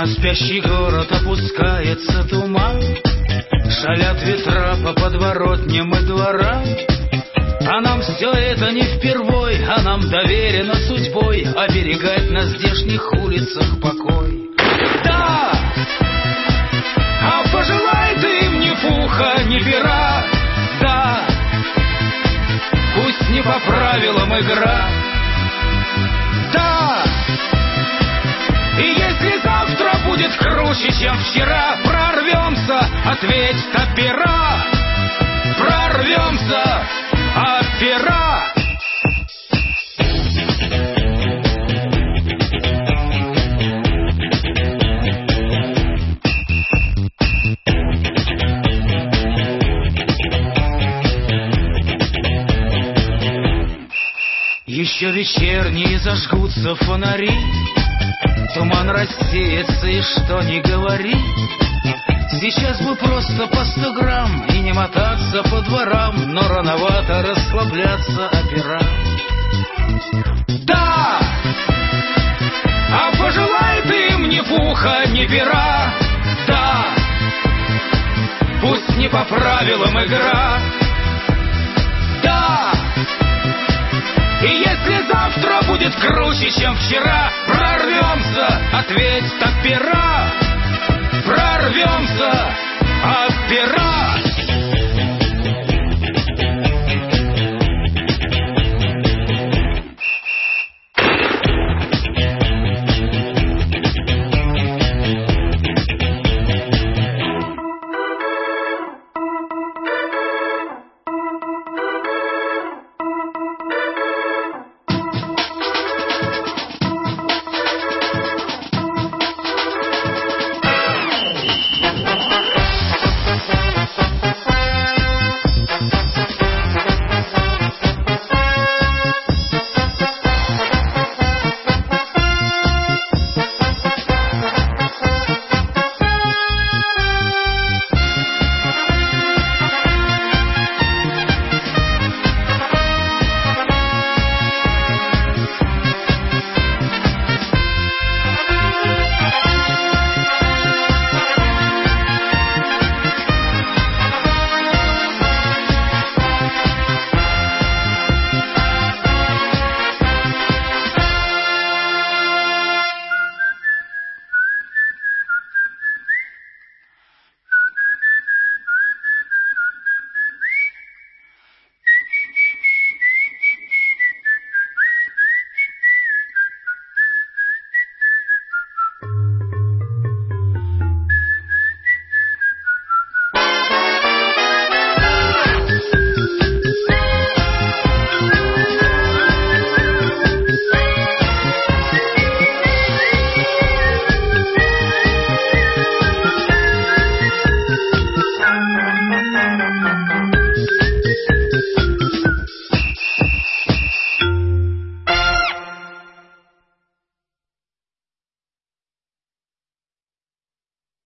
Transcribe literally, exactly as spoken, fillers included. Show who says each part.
Speaker 1: На спящий город опускается туман, шалят ветра по подворотням и дворам. А нам все это не впервой, а нам доверено судьбой оберегать на здешних улицах покой. Да! А пожелай ты им ни пуха, ни пера. Да! Пусть не по правилам игра. Да! И если завтра будет круче, чем вчера, прорвемся, ответь, опера. Прорвемся, опера. Еще вечерние зажгутся фонари, туман рассеется, и что ни говори, сейчас бы просто по сто грамм и не мотаться по дворам, но рановато расслабляться, опера. Да! А пожелай ты им ни пуха, ни пера. Да! Пусть не по правилам игра. Да! И если завтра будет круче, чем вчера, прорвемся, ответь, опера.